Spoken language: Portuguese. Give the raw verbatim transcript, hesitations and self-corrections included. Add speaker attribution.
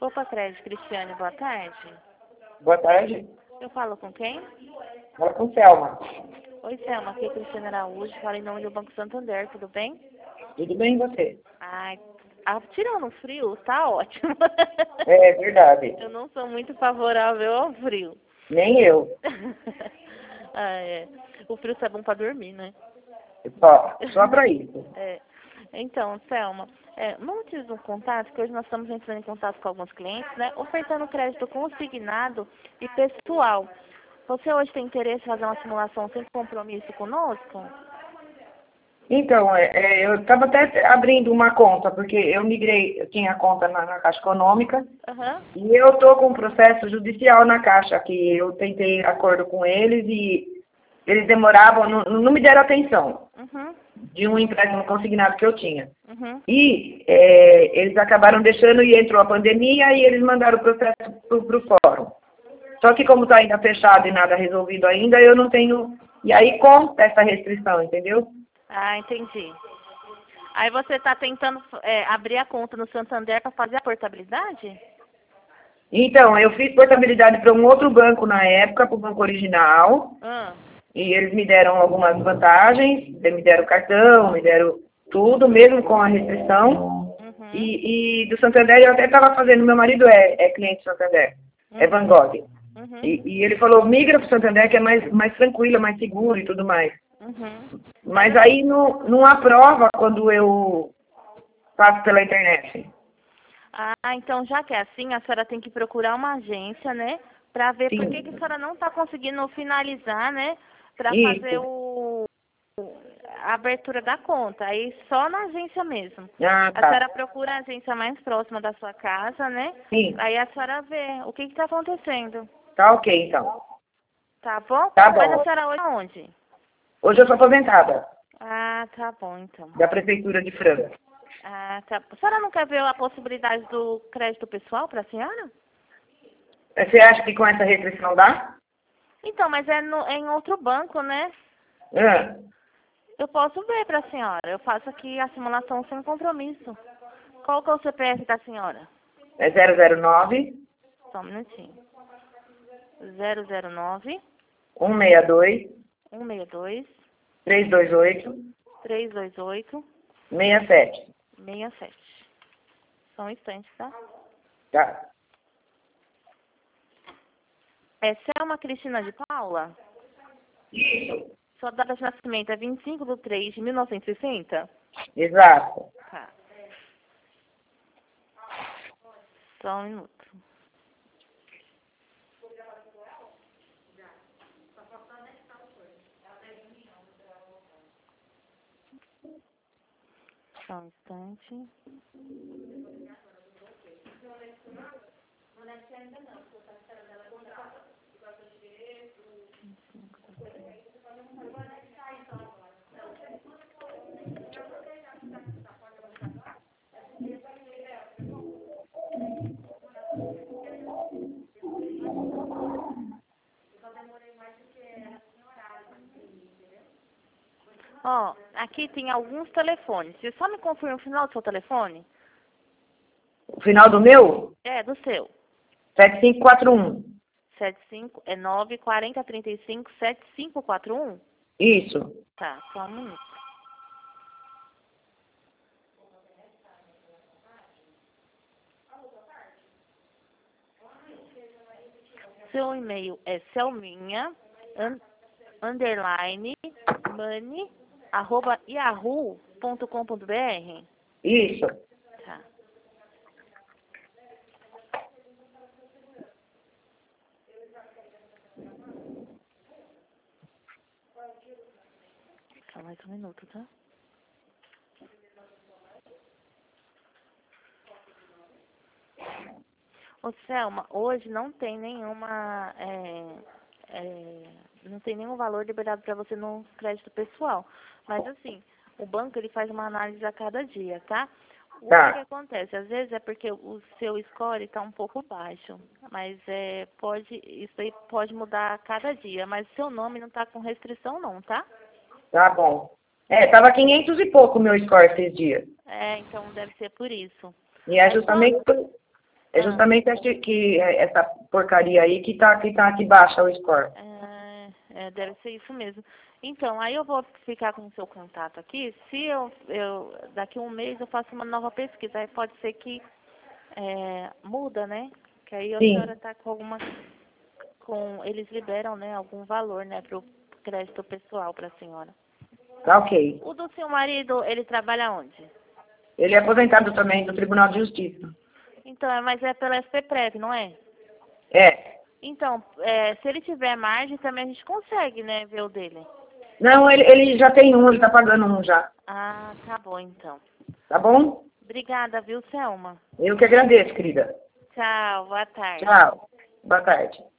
Speaker 1: Opa, Crédito, Cristiane, boa tarde.
Speaker 2: Boa tarde.
Speaker 1: Eu falo com quem?
Speaker 2: Fala com Selma.
Speaker 1: Oi, Selma, aqui é Cristiane Araújo, falo em nome do Banco Santander, tudo bem?
Speaker 2: Tudo bem e você?
Speaker 1: Ai, ah, tirando o frio, tá ótimo.
Speaker 2: É verdade.
Speaker 1: Eu não sou muito favorável ao frio.
Speaker 2: Nem eu.
Speaker 1: Ah, é. O frio é bom pra dormir, né?
Speaker 2: Só, só pra isso.
Speaker 1: É. Então, Selma, é, vamos um contato, que hoje nós estamos entrando em contato com alguns clientes, né? Ofertando crédito consignado e pessoal. Você hoje tem interesse em fazer uma simulação sem compromisso conosco?
Speaker 2: Então, é, é, eu estava até abrindo uma conta, porque eu migrei, eu tinha conta na, na Caixa Econômica,
Speaker 1: Aham.
Speaker 2: e eu estou com um processo judicial na Caixa, que eu tentei acordo com eles e eles demoravam, não, não me deram atenção
Speaker 1: Uhum.
Speaker 2: de um empréstimo consignado que eu tinha.
Speaker 1: Uhum.
Speaker 2: E é, eles acabaram deixando e entrou a pandemia e eles mandaram o processo para o fórum. Só que como está ainda fechado e nada resolvido ainda, eu não tenho... E aí conta essa restrição, entendeu?
Speaker 1: Ah, entendi. Aí você está tentando é, abrir a conta no Santander para fazer a portabilidade?
Speaker 2: Então, eu fiz portabilidade para um outro banco na época, para o banco original,
Speaker 1: Ah.
Speaker 2: e eles me deram algumas vantagens, me deram cartão, me deram tudo, mesmo com a restrição.
Speaker 1: Uhum.
Speaker 2: E, e do Santander eu até estava fazendo, meu marido é, é cliente do Santander,
Speaker 1: Uhum.
Speaker 2: é Van Gogh.
Speaker 1: Uhum.
Speaker 2: E, e ele falou, migra para o Santander que é mais, mais tranquilo, mais seguro e tudo mais.
Speaker 1: Uhum.
Speaker 2: Mas aí não, não aprova quando eu faço pela internet.
Speaker 1: Ah, então já que é assim, a senhora tem que procurar uma agência, né? Para ver por que, que a
Speaker 2: Sim,
Speaker 1: senhora não está conseguindo finalizar, né? Para fazer
Speaker 2: isso.
Speaker 1: o a abertura da conta. Aí só na agência mesmo.
Speaker 2: Ah,
Speaker 1: A senhora
Speaker 2: tá.
Speaker 1: procura a agência mais próxima da sua casa, né?
Speaker 2: Sim,
Speaker 1: Aí a senhora vê o que está acontecendo.
Speaker 2: tá ok então.
Speaker 1: Tá bom?
Speaker 2: Tá
Speaker 1: Mas a
Speaker 2: bom.
Speaker 1: senhora hoje aonde?
Speaker 2: Hoje eu sou aposentada
Speaker 1: Ah, tá bom então.
Speaker 2: da Prefeitura de Franca.
Speaker 1: Ah, tá. A senhora não quer ver a possibilidade do crédito pessoal para a senhora?
Speaker 2: Você acha que com essa restrição dá?
Speaker 1: Então, mas é, no, é em outro banco, né?
Speaker 2: Ah,
Speaker 1: Eu posso ver para a senhora. Eu faço aqui a simulação sem compromisso. Qual que é o C P F da senhora?
Speaker 2: é zero zero nove,
Speaker 1: Só um minutinho. zero zero nove,
Speaker 2: um seis dois,
Speaker 1: um seis dois,
Speaker 2: três dois oito,
Speaker 1: três dois oito,
Speaker 2: seis sete.
Speaker 1: seis sete. Só um instante, tá?
Speaker 2: Tá.
Speaker 1: É Selma Cristina de Paula?
Speaker 2: Isso.
Speaker 1: Sua data de nascimento é vinte e cinco de três de mil novecentos e sessenta?
Speaker 2: Exato.
Speaker 1: Tá. Só um minuto. Só um instante. Ó, aqui tem alguns telefones. Você só me confirma o final do seu telefone?
Speaker 2: O final do meu?
Speaker 1: É, do seu.
Speaker 2: sete cinco quatro um.
Speaker 1: sete cinco é nove quatro zero três cinco sete cinco quatro um?
Speaker 2: Isso.
Speaker 1: Tá, só um minuto. Seu e-mail é selminha, un, underline, money, arroba yahoo ponto com ponto br.
Speaker 2: Isso.
Speaker 1: Tá. Só mais um minuto, tá? Ô, Selma, hoje não tem nenhuma, é, é, não tem nenhum valor liberado para você no crédito pessoal. Mas assim, o banco ele faz uma análise a cada dia, tá? O que, que
Speaker 2: Tá.
Speaker 1: acontece? Às vezes é porque o seu score está um pouco baixo, mas é, pode, isso aí pode mudar a cada dia, mas seu nome não está com restrição não, tá?
Speaker 2: Tá bom. É, tava quinhentos e pouco o meu score esses dias.
Speaker 1: É, então deve ser por isso.
Speaker 2: E é
Speaker 1: Mas só,
Speaker 2: justamente por... É justamente ah. que, que essa porcaria aí que tá, que tá que baixa o score.
Speaker 1: É, é, deve ser isso mesmo. Então, aí eu vou ficar com o seu contato aqui. Se eu, eu daqui a um mês eu faço uma nova pesquisa, aí pode ser que é, muda, né? Que aí a
Speaker 2: Sim.
Speaker 1: senhora está com alguma, com eles liberam, né, algum valor, né, para o crédito pessoal para a senhora.
Speaker 2: Tá ok.
Speaker 1: O do seu marido, ele trabalha onde?
Speaker 2: Ele é aposentado também do Tribunal de Justiça.
Speaker 1: Então, mas é pela S P Prev, não é?
Speaker 2: É.
Speaker 1: Então, é, se ele tiver margem, também a gente consegue, né, ver o dele.
Speaker 2: Não, ele, ele já tem um, ele tá pagando um já.
Speaker 1: Ah, tá bom, então.
Speaker 2: Tá bom?
Speaker 1: Obrigada, viu, Selma?
Speaker 2: Eu que agradeço, querida.
Speaker 1: Tchau, boa tarde.
Speaker 2: Tchau. Boa tarde.